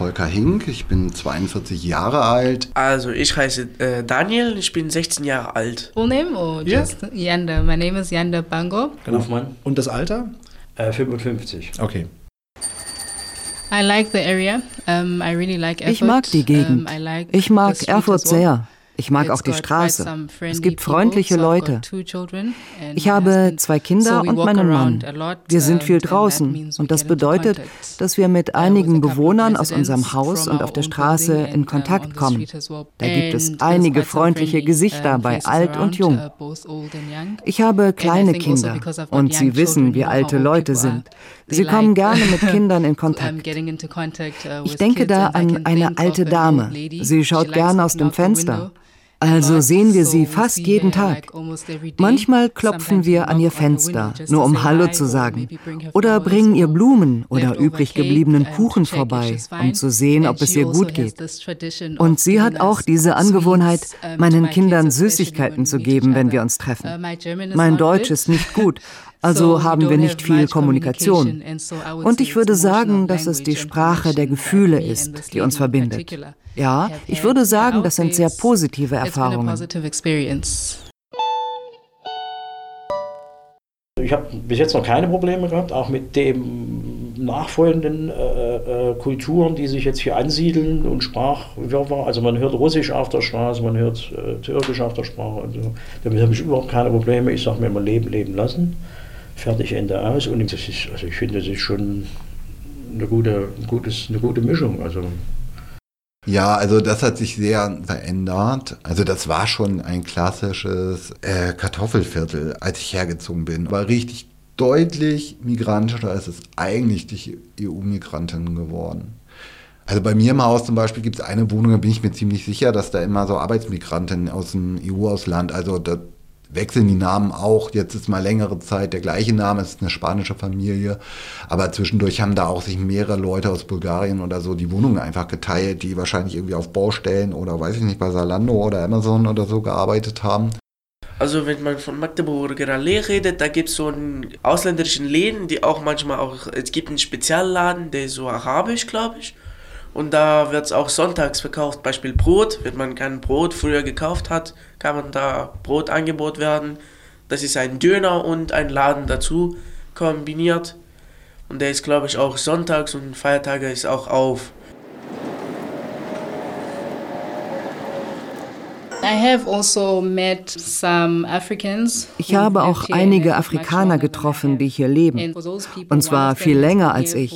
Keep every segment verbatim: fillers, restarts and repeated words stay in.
Volker Hink, ich bin zweiundvierzig Jahre alt. Also ich heiße äh, Daniel, ich bin sechzehn Jahre alt. Full name or just yeah. Yanda? My name is Yanda Bango. Kaufmann. Und das Alter? Äh, fünfundfünfzig. Okay. I like the area. Um, I really like Erfurt. Ich mag die Gegend. Um, I like ich mag the street Erfurt as well. sehr. Ich mag auch die Straße. Es gibt freundliche Leute. Ich habe zwei Kinder und meinen Mann. Wir sind viel draußen und das bedeutet, dass wir mit einigen Bewohnern aus unserem Haus und auf der Straße in Kontakt kommen. Da gibt es einige freundliche Gesichter bei alt und jung. Ich habe kleine Kinder und sie wissen, wie alte Leute sind. Sie kommen gerne mit Kindern in Kontakt. Ich denke da an eine alte Dame. Sie schaut gerne aus dem Fenster. Also sehen wir sie fast jeden Tag. Manchmal klopfen wir an ihr Fenster, nur um Hallo zu sagen. Oder bringen ihr Blumen oder übrig gebliebenen Kuchen vorbei, um zu sehen, ob es ihr gut geht. Und sie hat auch diese Angewohnheit, meinen Kindern Süßigkeiten zu geben, wenn wir uns treffen. Mein Deutsch ist nicht gut. Also haben wir nicht viel Kommunikation. Und ich würde sagen, dass es die Sprache der Gefühle ist, die uns verbindet. Ja, ich würde sagen, das sind sehr positive Erfahrungen. Ich habe bis jetzt noch keine Probleme gehabt, auch mit den nachfolgenden äh, äh, Kulturen, die sich jetzt hier ansiedeln und Sprachwirrwarr. Also man hört Russisch auf der Straße, man hört äh, Türkisch auf der Sprache. Und so. Damit habe ich überhaupt keine Probleme. Ich sage mir immer, leben, leben lassen. Fertig, Ende aus. Und das ist, also ich finde, das ist schon eine gute, ein gutes, eine gute Mischung. Also ja, also das hat sich sehr verändert. Also das war schon ein klassisches äh, Kartoffelviertel, als ich hergezogen bin. War richtig deutlich migrantischer, als es eigentlich die E U-Migranten geworden. Also bei mir im Haus zum Beispiel gibt es eine Wohnung, da bin ich mir ziemlich sicher, dass da immer so Arbeitsmigranten aus dem E U-Ausland, also da wechseln die Namen auch, jetzt ist mal längere Zeit der gleiche Name, es ist eine spanische Familie, aber zwischendurch haben da auch sich mehrere Leute aus Bulgarien oder so die Wohnungen einfach geteilt, die wahrscheinlich irgendwie auf Baustellen oder weiß ich nicht, bei Zalando oder Amazon oder so gearbeitet haben. Also wenn man von Magdeburger Allee redet, da gibt es so einen ausländischen Läden, die auch manchmal auch, es gibt einen Spezialladen, der ist so arabisch, glaube ich. Und da wird es auch sonntags verkauft, Beispiel Brot, wenn man kein Brot früher gekauft hat, kann man da Brot angeboten werden. Das ist ein Döner und ein Laden dazu kombiniert. Und der ist, glaube ich, auch sonntags und Feiertage ist auch auf. Ich habe auch einige Afrikaner getroffen, die hier leben, und zwar viel länger als ich.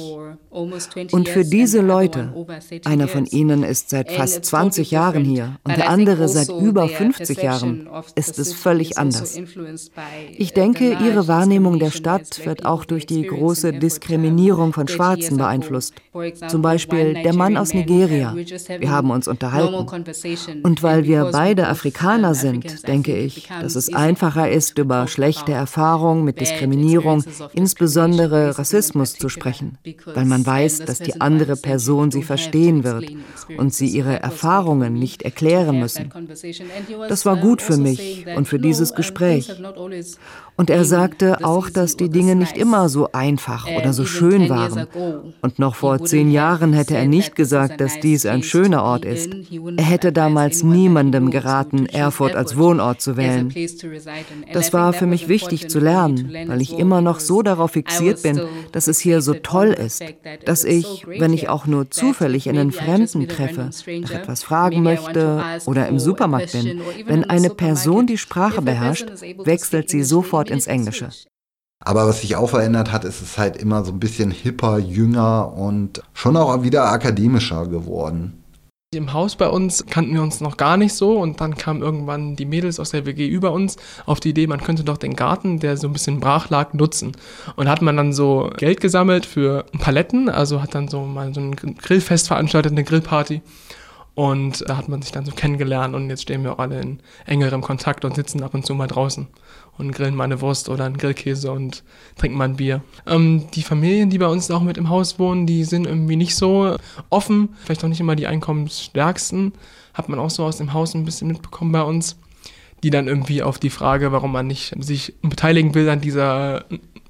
Und für diese Leute, einer von ihnen ist seit fast zwanzig Jahren hier und der andere seit über fünfzig Jahren, ist es völlig anders. Ich denke, ihre Wahrnehmung der Stadt wird auch durch die große Diskriminierung von Schwarzen beeinflusst. Zum Beispiel der Mann aus Nigeria. Wir haben uns unterhalten. Und weil wir beide Afrikaner sind, denke ich, dass es einfacher ist, über schlechte Erfahrungen mit Diskriminierung, insbesondere Rassismus, zu sprechen, weil man weiß, dass die andere Person sie verstehen wird und sie ihre Erfahrungen nicht erklären müssen. Das war gut für mich und für dieses Gespräch. Und er sagte auch, dass die Dinge nicht immer so einfach oder so schön waren. Und noch vor zehn Jahren hätte er nicht gesagt, dass dies ein schöner Ort ist. Er hätte damals niemandem geraten, Erfurt als Wohnort zu wählen. Das war für mich wichtig zu lernen, weil ich immer noch so darauf fixiert bin, dass es hier so toll ist, dass ich, wenn ich auch nur zufällig einen Fremden treffe, nach etwas fragen möchte oder im Supermarkt bin, wenn eine Person die Sprache beherrscht, wechselt sie sofort ins Englische. Aber was sich auch verändert hat, ist es halt immer so ein bisschen hipper, jünger und schon auch wieder akademischer geworden. Im Haus bei uns kannten wir uns noch gar nicht so und dann kamen irgendwann die Mädels aus der W G über uns auf die Idee, man könnte doch den Garten, der so ein bisschen brach lag, nutzen. Und hat man dann so Geld gesammelt für Paletten, also hat dann so mal so ein Grillfest veranstaltet, eine Grillparty. Und da hat man sich dann so kennengelernt und jetzt stehen wir auch alle in engerem Kontakt und sitzen ab und zu mal draußen und grillen mal eine Wurst oder einen Grillkäse und trinken mal ein Bier. Ähm, die Familien, die bei uns auch mit im Haus wohnen, die sind irgendwie nicht so offen, vielleicht auch nicht immer die einkommensstärksten, hat man auch so aus dem Haus ein bisschen mitbekommen bei uns, die dann irgendwie auf die Frage, warum man nicht sich beteiligen will an dieser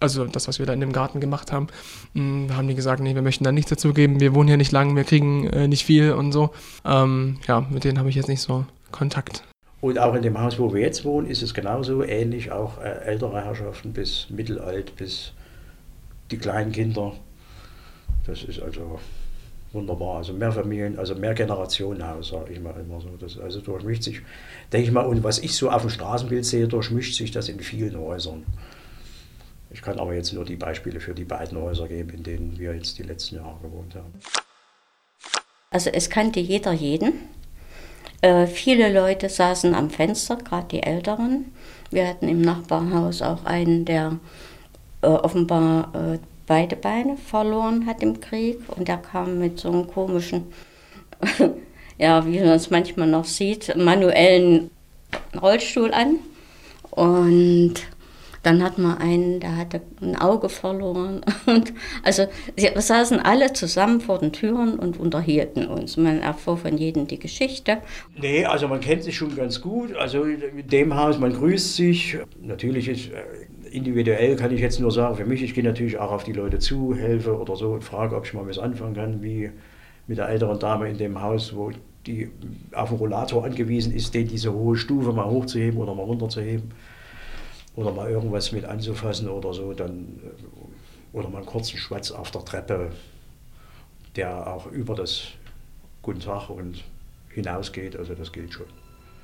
also das, was wir da in dem Garten gemacht haben, mh, haben die gesagt, nee, wir möchten da nichts dazugeben, wir wohnen hier nicht lang, wir kriegen äh, nicht viel und so. Ähm, ja, mit denen habe ich jetzt nicht so Kontakt. Und auch in dem Haus, wo wir jetzt wohnen, ist es genauso ähnlich, auch äh, ältere Herrschaften bis mittelalt, bis die kleinen Kinder. Das ist also wunderbar, also mehr Familien, also mehr Generationenhaus, sage ich mal immer so. Das also durchmischt sich, denke ich mal, und was ich so auf dem Straßenbild sehe, durchmischt sich das in vielen Häusern. Ich kann aber jetzt nur die Beispiele für die beiden Häuser geben, in denen wir jetzt die letzten Jahre gewohnt haben. Also es kannte jeder jeden. Äh, viele Leute saßen am Fenster, gerade die Älteren. Wir hatten im Nachbarhaus auch einen, der äh, offenbar äh, beide Beine verloren hat im Krieg. Und der kam mit so einem komischen, ja, wie man es manchmal noch sieht, manuellen Rollstuhl an. Und dann hat man einen, der hatte ein Auge verloren. Und also wir saßen alle zusammen vor den Türen und unterhielten uns. Man erfuhr von jedem die Geschichte. Nee, also man kennt sich schon ganz gut. Also in dem Haus, man grüßt sich. Natürlich ist individuell, kann ich jetzt nur sagen, für mich, ich gehe natürlich auch auf die Leute zu, helfe oder so und frage, ob ich mal was anfangen kann, wie mit der älteren Dame in dem Haus, wo die auf den Rollator angewiesen ist, den diese hohe Stufe mal hochzuheben oder mal runterzuheben. Oder mal irgendwas mit anzufassen oder so, dann, oder mal einen kurzen Schwatz auf der Treppe, der auch über das Guten Tag und hinausgeht, also das geht schon.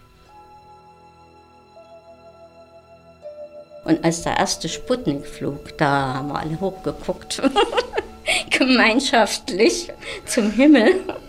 Und als der erste Sputnik flog, da haben wir alle hochgeguckt, gemeinschaftlich zum Himmel.